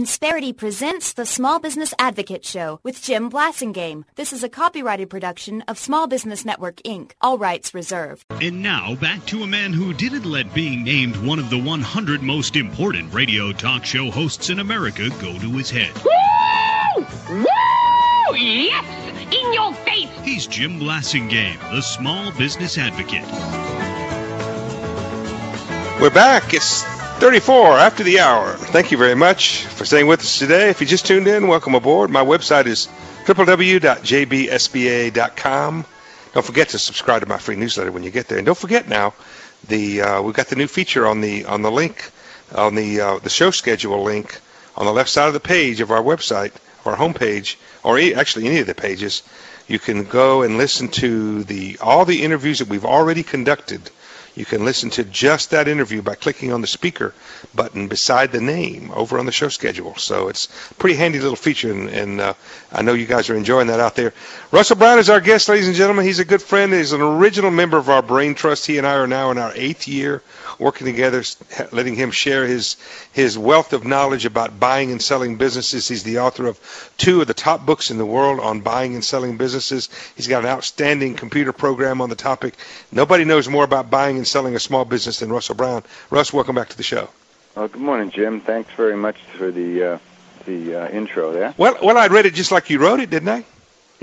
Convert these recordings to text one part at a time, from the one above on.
Insperity presents the Small Business Advocate Show with Jim Blasingame. This is a copyrighted production of Small Business Network, Inc., all rights reserved. And now, back to a man who didn't let being named one of the 100 most important radio talk show hosts in America go to his head. Woo! Woo! Yes! In your face! He's Jim Blasingame, the Small Business Advocate. We're back. It's 34 after the hour. Thank you very much for staying with us today. If you just tuned in, welcome aboard. My website is www.jbsba.com. Don't forget to subscribe to my free newsletter when you get there. And don't forget now, we've got the new feature on the link, on the show schedule link on the left side of the page of our website, of our homepage, or actually any of the pages. You can go and listen to all the interviews that we've already conducted. You can listen to just that interview by clicking on the speaker button beside the name over on the show schedule. So it's a pretty handy little feature, and I know you guys are enjoying that out there. Russell Brown is our guest, ladies and gentlemen. He's a good friend. He's an original member of our Brain Trust. He and I are now in our 8th year working together, letting him share his wealth of knowledge about buying and selling businesses. He's the author of 2 of the top books in the world on buying and selling businesses. He's got an outstanding computer program on the topic. Nobody knows more about buying and selling a small business than Russell Brown. Russ, welcome back to the show. Well, good morning, Jim. Thanks very much for the intro there. Well, I read it just like you wrote it, didn't I?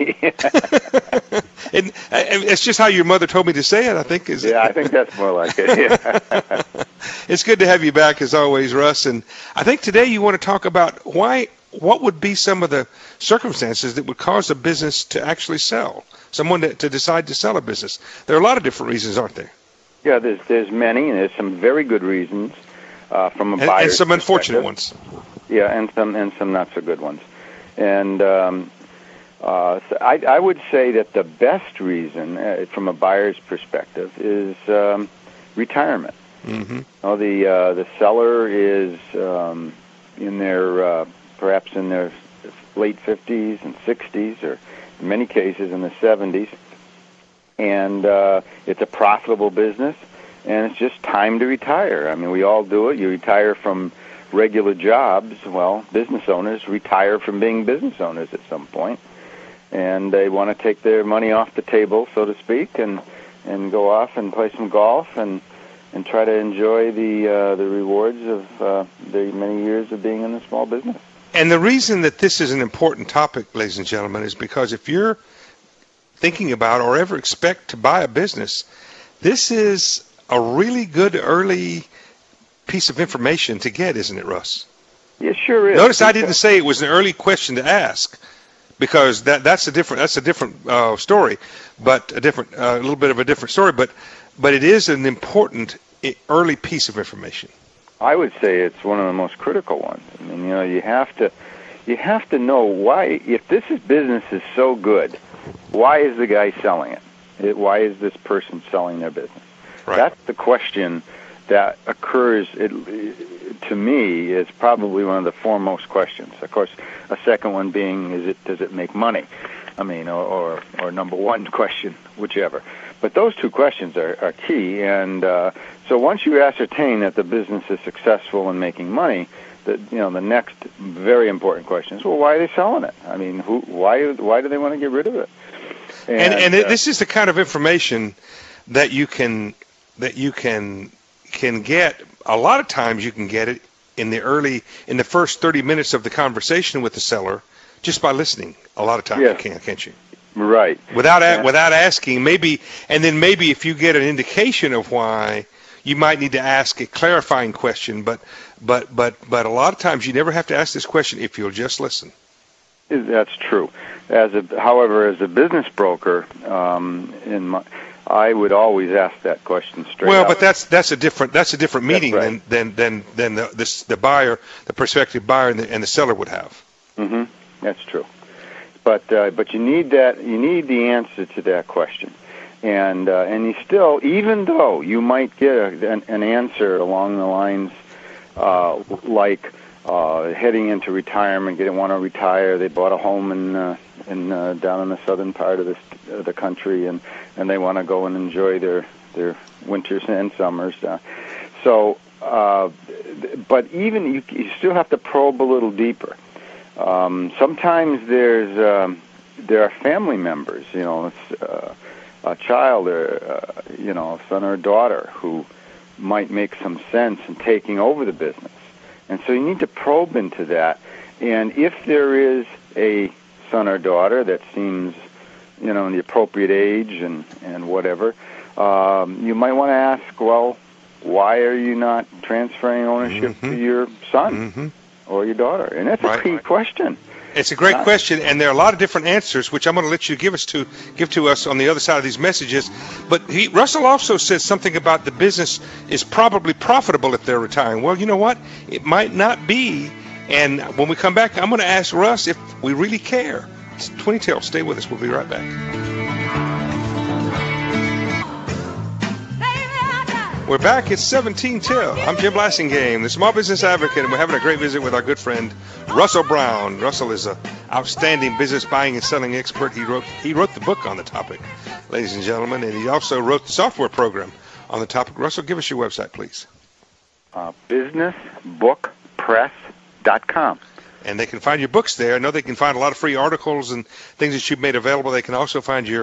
And it's just how your mother told me to say it, I think. I think that's more like it. Yeah. It's good to have you back, as always, Russ. And I think today you want to talk about what would be some of the circumstances that would cause a business to actually sell, someone to decide to sell a business. There are a lot of different reasons, aren't there? Yeah, there's many, and there's some very good reasons from a buyer's and some unfortunate ones. Yeah, and some not so good ones. And so I would say that the best reason, from a buyer's perspective, is retirement. Mm-hmm. The seller is in their perhaps in their late 50s and 60s, or in many cases in the 70s, and it's a profitable business, and it's just time to retire. I mean, we all do it. You retire from regular jobs. Well, business owners retire from being business owners at some point, and they want to take their money off the table, so to speak, and go off and play some golf and try to enjoy the rewards of the many years of being in the small business. And the reason that this is an important topic, ladies and gentlemen, is because if you're thinking about or ever expect to buy a business, this is a really good early piece of information to get, isn't it, Russ? Yeah, sure is. Notice I didn't say it was an early question to ask, because that's a different story, but a little bit of a different story. But it is an important early piece of information. I would say it's one of the most critical ones. I mean, you have to know why. If this business is so good, why is the guy selling it? Why is this person selling their business? Right. That's the question that occurs. To me, is probably one of the foremost questions. Of course, a second one being, does it make money? I mean, or number one question, whichever. But those 2 questions are key, and so once you ascertain that the business is successful in making money, the next very important question is, well, why are they selling it? I mean, why do they want to get rid of it? And this is the kind of information that you can get. A lot of times you can get it in the first 30 minutes of the conversation with the seller, just by listening. A lot of times you can, can't you? Right. Without asking, maybe if you get an indication of why, you might need to ask a clarifying question. But a lot of times you never have to ask this question if you'll just listen. That's true. However, as a business broker, I would always ask that question straight Well, out. but that's a different meaning right. than the buyer, the prospective buyer, and the seller would have. Mm-hmm. That's true. But you need the answer to that question, and you still, even though you might get an answer along the lines like heading into retirement, they want to retire. They bought a home down in the southern part of the country, and they want to go and enjoy their winters and summers. So but even you still have to probe a little deeper. Sometimes there are family members, a child or a son or a daughter who might make some sense in taking over the business, and so you need to probe into that. And if there is a son or daughter that seems, in the appropriate age and whatever, you might want to ask, well, why are you not transferring ownership to your son or your daughter? And that's a key question. It's a great question, and there are a lot of different answers, which I'm going to let you give to us on the other side of these messages. But Russell also says something about the business is probably profitable if they're retiring. Well, you know what? It might not be. And when we come back, I'm going to ask Russ if we really care. It's 20 Till. Stay with us. We'll be right back. We're back. It's 17 Till. I'm Jim Blasingame, the Small Business Advocate, and we're having a great visit with our good friend Russell Brown. Russell is an outstanding business buying and selling expert. He wrote the book on the topic, ladies and gentlemen, and he also wrote the software program on the topic. Russell, give us your website, please. Businessbookpress.com. And they can find your books there. I know they can find a lot of free articles and things that you've made available. They can also find your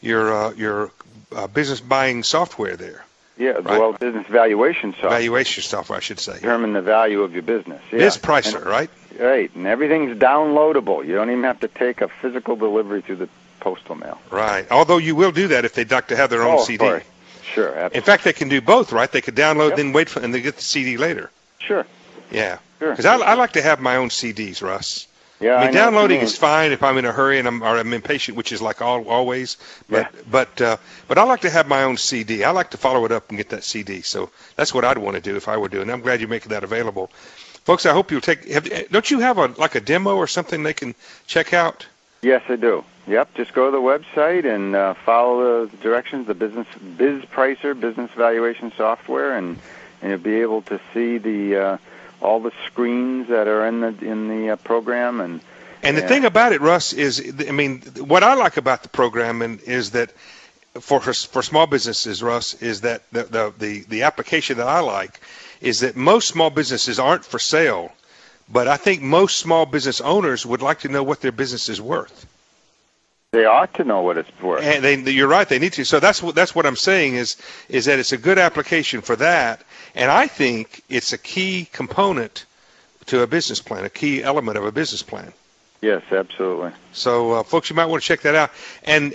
business buying software there. Yeah, right. Well, business valuation software. Valuation software, I should say. Determine the value of your business. Yeah. BizPricer, right? Right, and everything's downloadable. You don't even have to take a physical delivery through the postal mail. Right, although you will do that if they'd like to have their own CD. Of course. Sure, absolutely. In fact, they can do both, right? They could download, then wait and they get the CD later. Sure. Yeah. Sure. Because I like to have my own CDs, Russ. Yeah, I mean, downloading is fine if I'm in a hurry and I'm impatient, which is like always. But I like to have my own CD. I like to follow it up and get that CD. So that's what I'd want to do if I were doing it. I'm glad you're making that available, folks. I hope you'll don't you have a demo or something they can check out? Yes, I do. Yep. Just go to the website and follow the directions. The BizPricer business valuation software, and you'll be able to see the all the screens that are in the program. And the thing about it, Russ, is, I mean, what I like about the program is that for small businesses, Russ, is that the application that I like is that most small businesses aren't for sale, but I think most small business owners would like to know what their business is worth. They ought to know what it's worth. And you're right, they need to. So that's what I'm saying is that it's a good application for that. And I think it's a key component to a business plan, a key element of a business plan. Yes, absolutely. So, folks, you might want to check that out. And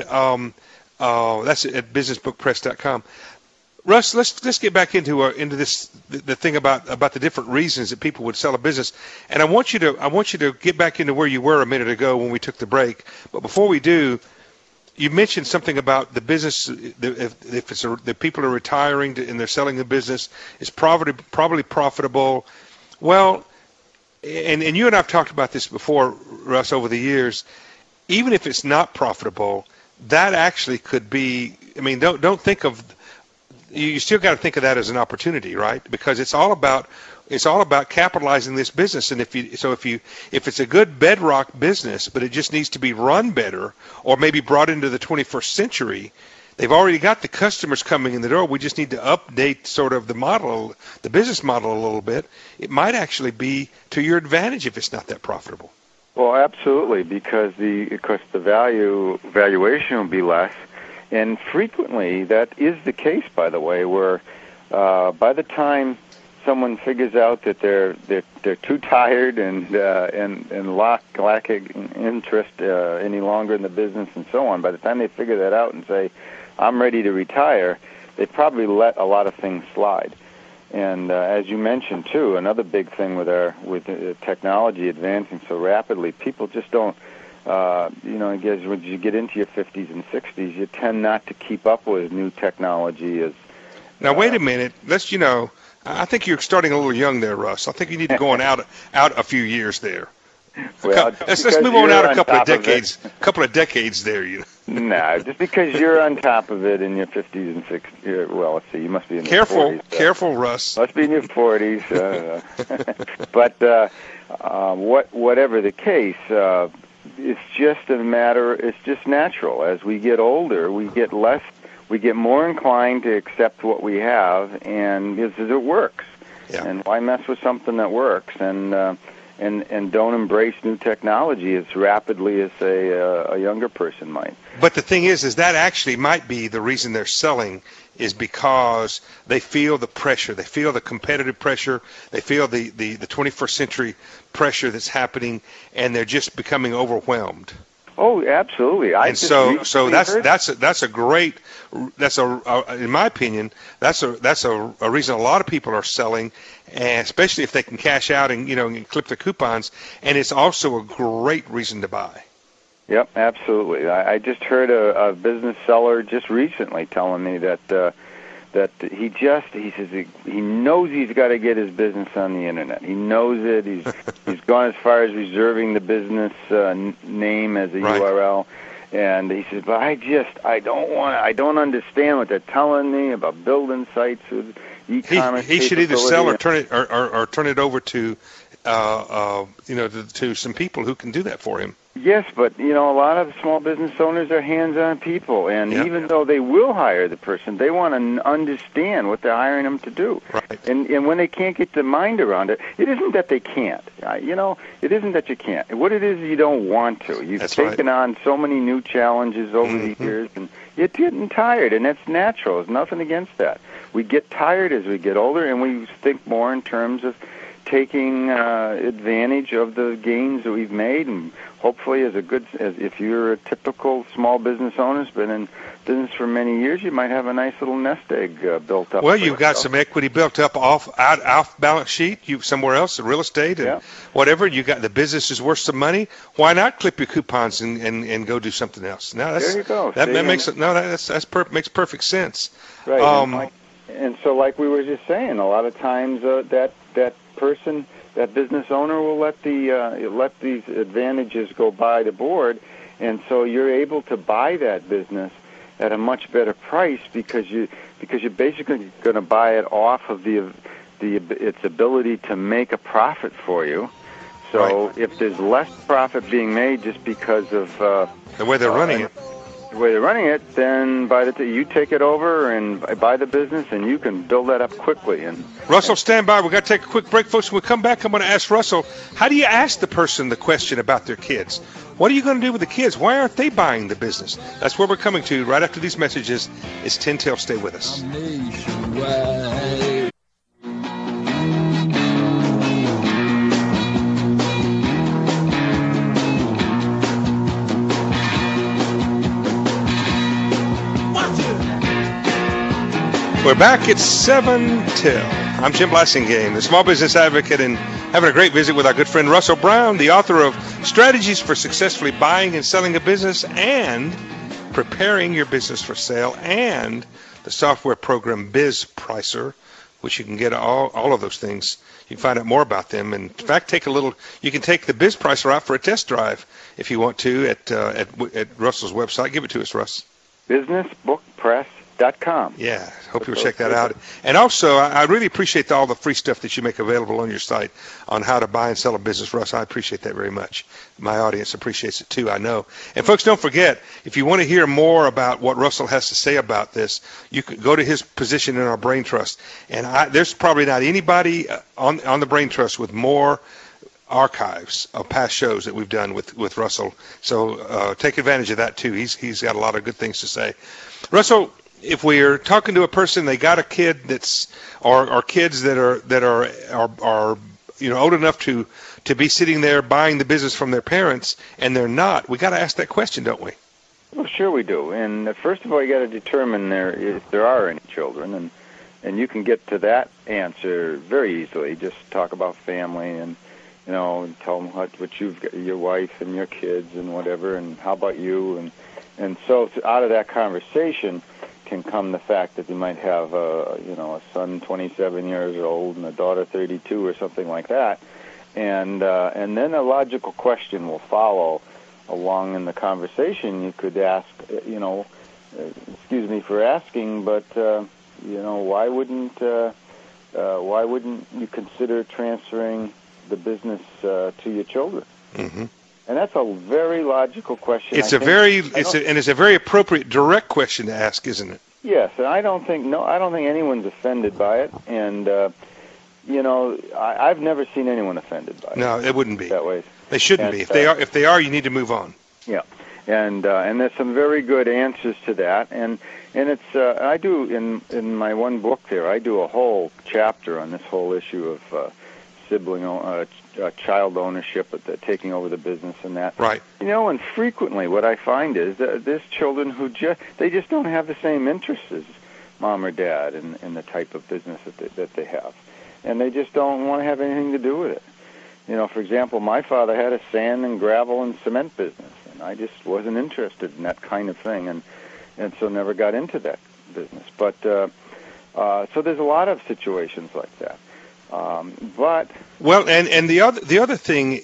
that's at businessbookpress.com. Russ, let's get back into this the thing about the different reasons that people would sell a business. And I want you to get back into where you were a minute ago when we took the break. But before we do, you mentioned something about the business. If it's the people are retiring and they're selling the business, it's probably profitable. Well, and you and I have talked about this before, Russ, over the years. Even if it's not profitable, that actually could be. I mean, don't think of. You still got to think of that as an opportunity, right? Because it's all about capitalizing this business. And if it's a good bedrock business, but it just needs to be run better, or maybe brought into the 21st century, they've already got the customers coming in the door. We just need to update sort of the business model a little bit. It might actually be to your advantage if it's not that profitable. Well, absolutely, because the valuation will be less. And frequently, that is the case, by the way, where by the time someone figures out that they're too tired and lacking interest any longer in the business and so on, by the time they figure that out and say, "I'm ready to retire," they probably let a lot of things slide. And as you mentioned too, another big thing with technology advancing so rapidly, people just don't. I guess when you get into your 50s and 60s, you tend not to keep up with new technology. Now, wait a minute. I think you're starting a little young there, Russ. I think you need to go on out a few years there. Well, let's move on out a couple of decades. There, No, just because you're on top of it in your 50s and 60s. Well, let's see. You must be in your 40s. Careful, Russ. Must be in your 40s. But whatever the case. It's just natural. As we get older, we we get more inclined to accept what we have, and because it works. Yeah. And why mess with something that works? And don't embrace new technology as rapidly as a younger person might. But the thing is that actually might be the reason they're selling, is because they feel the pressure. They feel the competitive pressure. They feel the 21st century pressure that's happening, and they're just becoming overwhelmed. Oh, absolutely. That's a great, in my opinion, that's a reason a lot of people are selling, and especially if they can cash out and clip the coupons, and it's also a great reason to buy. Yep, absolutely. I just heard a business seller just recently telling me that he says he knows he's got to get his business on the internet. He knows it. He's gone as far as reserving the business name as a URL, and he says, but I don't understand what they're telling me about building sites with e-commerce. He should either sell or turn it over to to some people who can do that for him. Yes, but a lot of small business owners are hands-on people, and even though they will hire the person, they want to understand what they're hiring them to do. Right. And when they can't get their mind around it, it isn't that they can't. It isn't that you can't. What it is you don't want to. You've taken on so many new challenges over the years, and you're getting tired, and that's natural. There's nothing against that. We get tired as we get older, and we think more in terms of taking advantage of the gains that we've made, and hopefully as if you're a typical small business owner who's been in business for many years, you might have a nice little nest egg built up. Well, you've got some equity built up off balance sheet, somewhere else, the real estate and whatever. You got the business is worth some money. Why not clip your coupons and go do something else? Now there you go. That makes perfect sense. Right. And so, like we were just saying, a lot of times that person, that business owner, will let these advantages go by the board, and so you're able to buy that business at a much better price because you're basically going to buy it off of its ability to make a profit for you. So if there's less profit being made just because of the way they're running it. The way they're running it, then you take it over and buy the business, and you can build that up quickly. And Russell, stand by. We've got to take a quick break, folks. When we come back, I'm going to ask Russell, how do you ask the person the question about their kids? What are you going to do with the kids? Why aren't they buying the business? That's where we're coming to right after these messages. It's 10 Till. Stay with us. We're back at 7 Till. I'm Jim Blasingame, the small business advocate, and having a great visit with our good friend Russell Brown, the author of Strategies for Successfully Buying and Selling a Business and Preparing Your Business for Sale, and the software program Biz Pricer, which you can get all of those things. You can find out more about them. And in fact, you can take the Biz Pricer out for a test drive if you want to at Russell's website. Give it to us, Russ. BusinessBookPress.com. Yeah, hope you'll check that out. And also, I really appreciate all the free stuff that you make available on your site on how to buy and sell a business, Russ. I appreciate that very much. My audience appreciates it too, I know. And folks, don't forget, if you want to hear more about what Russell has to say about this, you can go to his position in our Brain Trust. And there's probably not anybody on the Brain Trust with more archives of past shows that we've done with Russell. So take advantage of that too. He's got a lot of good things to say. Russell, if we're talking to a person, they got a kid or kids that are old enough to be sitting there buying the business from their parents, and they're not, we got to ask that question, don't we? Well, sure we do. And first of all, you got to determine if there are any children, and you can get to that answer very easily. Just talk about family and and tell them what you've got, your wife and your kids and whatever, and how about you, and so out of that conversation can come the fact that you might have a son 27 years old and a daughter 32 or something like that, and then a logical question will follow along in the conversation. You could ask, excuse me for asking, but why wouldn't you consider transferring the business to your children? Mm-hmm. And that's a very logical question. It's a very appropriate direct question to ask, isn't it? Yes, and I don't think anyone's offended by it, and I've never seen anyone offended by it. No, it wouldn't be that way. They shouldn't be. If they are, you need to move on. Yeah, and there's some very good answers to that, and it's I do in my one book there, I do a whole chapter on this whole issue of child ownership, taking over the business and that. Right. And frequently what I find is that there's children who just don't have the same interests as mom or dad in the type of business that they have, and they just don't want to have anything to do with it. For example, my father had a sand and gravel and cement business, and I just wasn't interested in that kind of thing, and so never got into that business. But so there's a lot of situations like that. But and the other thing,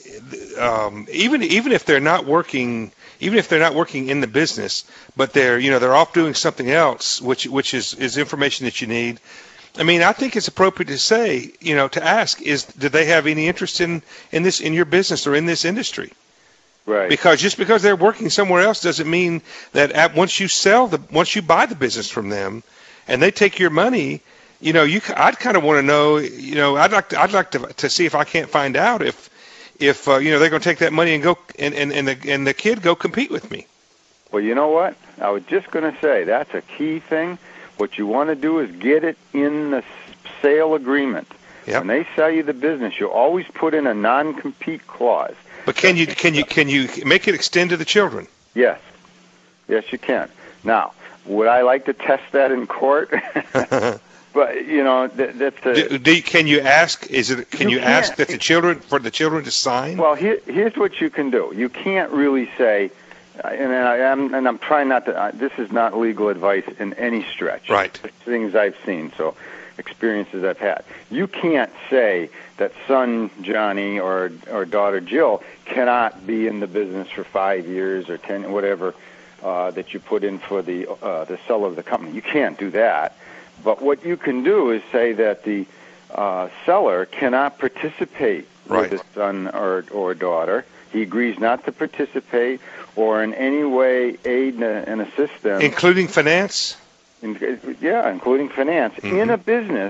even if they're not working in the business, but they're off doing something else, which is information that you need. I mean, I think it's appropriate to say, to ask, do they have any interest in your business or in this industry? Right. Because just because they're working somewhere else doesn't mean that once you buy the business from them, and they take your money. I'd kind of want to know. I'd like to see if I can't find out if they're going to take that money and go and the kid go compete with me. Well, you know what? I was just going to say that's a key thing. What you want to do is get it in the sale agreement. Yep. When they sell you the business, you always put in a non-compete clause. But can you make it extend to the children? Yes, you can. Now, would I like to test that in court? But that's can you ask? Can you ask that the children to sign? Well, here's what you can do. You can't really say, and I'm trying not to. This is not legal advice in any stretch. Right. It's things I've seen, so experiences I've had. You can't say that son Johnny or daughter Jill cannot be in the business for 5 years or 10, whatever that you put in for the seller of the company. You can't do that. But what you can do is say that the seller cannot participate with the son or daughter. He agrees not to participate or in any way aid and assist them, including finance. Including finance in a business,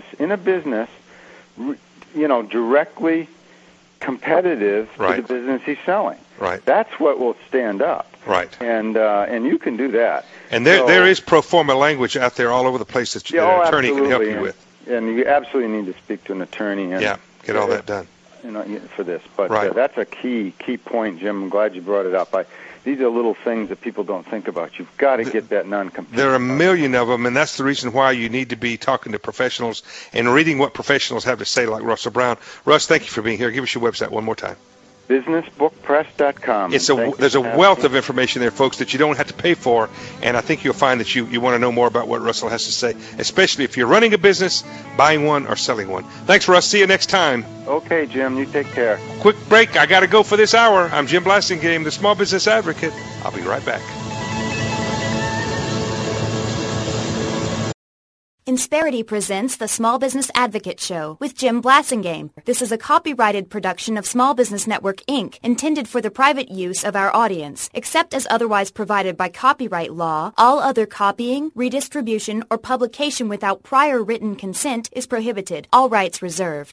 directly competitive to the business he's selling. Right. That's what will stand up. Right. And you can do that. And there is pro forma language out there all over the place that an attorney can help you with. And you absolutely need to speak to an attorney. And, get all that done. For this. But that's a key point, Jim. I'm glad you brought it up. These are little things that people don't think about. You've got to get that non-compete. There are a million of them, and that's the reason why you need to be talking to professionals and reading what professionals have to say, like Russell Brown. Russ, thank you for being here. Give us your website one more time. BusinessBookPress.com. There's a wealth of information there, folks, that you don't have to pay for, and I think you'll find that you want to know more about what Russell has to say, especially if you're running a business, buying one, or selling one. Thanks, Russ. See you next time. Okay, Jim. You take care. Quick break. I got to go for this hour. I'm Jim Blasingame, the Small Business Advocate. I'll be right back. Insperity presents the Small Business Advocate Show with Jim Blasingame. This is a copyrighted production of Small Business Network, Inc., intended for the private use of our audience. Except as otherwise provided by copyright law, all other copying, redistribution, or publication without prior written consent is prohibited. All rights reserved.